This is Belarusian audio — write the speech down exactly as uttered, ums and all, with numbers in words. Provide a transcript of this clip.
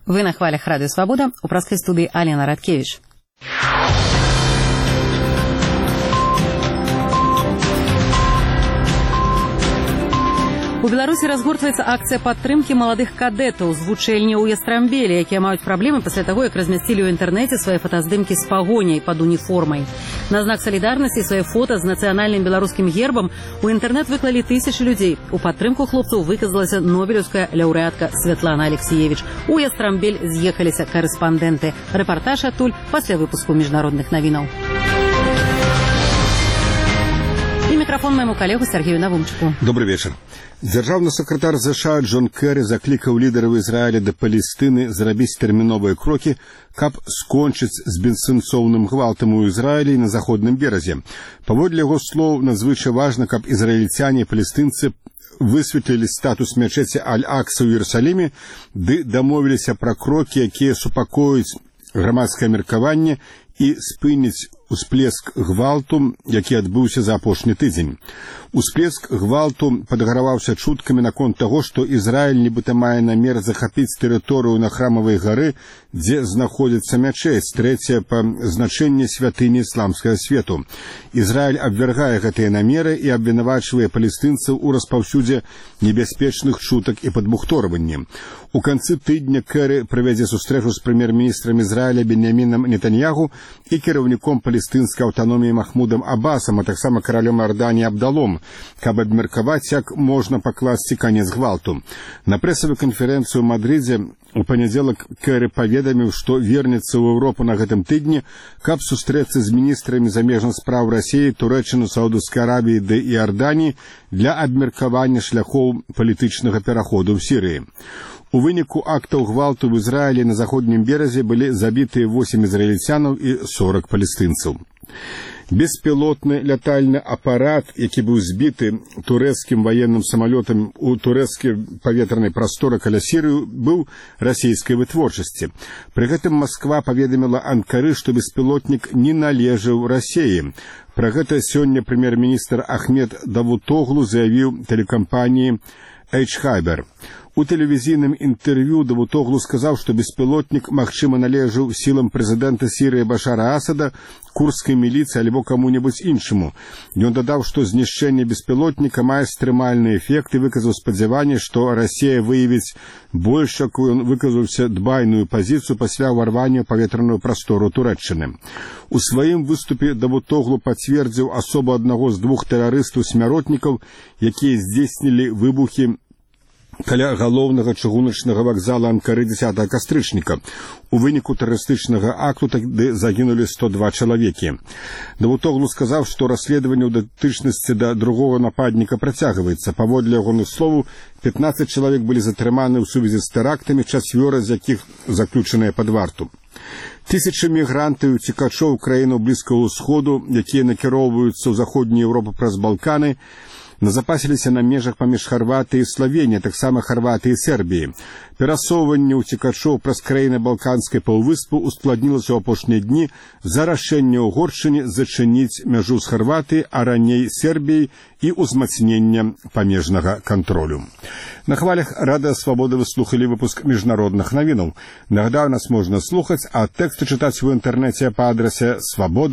Вы на хвалях Радио Свобода, у праской студии Алена Радкевич. У Беларусі разгортваецца акцыя падтрымкі маладых кадэтаў з вучэльні ў Ястрамбелі, якія маюць праблемы пасля таго, як размясцілі ў інтэрнэце свае фотаздымкі з пагоняй пад уніформай. На знак салідарнасці свае фота з нацыянальным беларускім гербам у інтэрнэт выклалі тысячы людзей. У падтрымку хлопцаў выказалася нобелеўская лаўрэатка Святлана Алексеевич. У Ястрамбель з'ехаліся карэспандэнты. Рэпартаж адтуль пасля выпуску міжнародных навінаў. І мікрафон майму калегу Сергею Навумчыку. Добрый вечер. Дзяржаўны сакратар ЗША Джон Керри заклікаў лідараў Ізраіля да Палестыны зрабіць тэрміновыя крокі, каб скончыць з бессэнсоўным гвалтам у Ізраілі на заходным беразе. Паводле яго слоў, надзвычай важна, каб ізраільцяне і палестынцы высветлілі статус мячэці Аль-Акса ў Іерусаліме, ды дамовіліся пра крокі, якія супакоюць грамадскае меркаванне і спыніць усплеск гвалту, які адбыўся за апошні тыдзень. Усплеск гвалту падгараваўся чуткамі наконт таго, што Ізраіль нібыта мае намер захапіць тэрыторыю на Храмавай гары, дзе знаходзіцца мячэць, трэцяя па значэнні святыні ісламскага свету. Ізраіль абвяргае гэтыя намеры і абвінавачвае палестынцаў у распаўсюдзе небяспечных чутак і падбухторванні. У канцы тыдня Керри правядзе сустрэчу з прэм'ер-міністрам Ізраіля Беньямінам Нетаньягу і кіраўніком палестынскай аўтаноміі Махмудам Аббасам, а таксама каралём Іорданіі Абдалом, каб абмеркаваць, як можна пакласці канец гвалту. На прэсавай канферэнцыі ў Мадрыдзе у панядзелак Керри паведаміў, што вернецца ў Еўропу на гэтым тыдні, каб сустрэцца з міністрамі замежных спраў Расіі, Турэччыны, Саудаўскай Аравіі ды Іорданіі для абмеркавання шляхоў палітычнага пераходу ў Сірыі. У выніку актаў гвалту в Ізраілі на заходнім беразе былі забітыя восем ізраільцянаў і сорок палестынцаў. Беспілотны лятальны апарат, які быў збіты турэцкім ваенным самалётам у турэцкай паветранай прасторы каля Сірыі, быў расійскай вытворчасці. Пры гэтым Масква паведаміла Анкары, што беспілотнік не належаў Расіі. Пра гэта сёння прэм'ер-міністр Ахмед Давутоглу заявіў тэлекампаніі Эйч-Хайбер. У тэлевізійным інтэрв'ю Давутоглу сказаў, што беспілотнік, магчыма, належаў сілам прэзідэнта Сірыі Башара Асада, курдскай міліцыі альбо каму-небудзь іншаму. Ён дадаў, што знішчэнне беспілотніка мае стрымальны эфект і выказаў спадзяванне, што Расія выявіць больш, якую ён выказаўся, дбайную пазіцыю пасля ўварвання ў паветраную прастору Турэччыны. У сваім выступе Давутоглу пацвердзіў асобу аднаго з двух тэрарыстаў-смяротнікаў, якія здзейснілі выбухі каля галоўнага чыгуначнага вакзала Анкары дзесятага кастрычніка. У выніку тэрарыстычнага акту тады загінулі сто два чалавекі. Давутоглу сказаў, што расследаванне ў датычнасці да другога нападніка працягваецца. Паводле ягоных словаў, пятнаццаць чалавек былі затрыманы ў сувязі з тэрактамі, чацвёра з якіх заключаныя пад варту. Тысячы мігрантаў і уцекачоў краінаў Блізкага ўсходу, якія накіроўваюцца ў заходнюю Еўропу праз Балканы, назапасіліся на межах паміж Харватыяй і Славеніяй, таксама Харватыяй і Сербіяй. Перасоўванне ўцекачоў праз краіны Балканскай паўвыспы ускладнілася ў апошнія дні за рашэнне ўгоршчыне зачыніць мяжу з Харватыяй, а раней Сербіяй і ўзмацнення памежнага кантролю. На хвалях Радыё Свабода вы слухалі выпуск міжнародных навінаў. Нагадаю, нас можна слухаць, а тэксты чытаць у інтэрнэце па адрасе свабода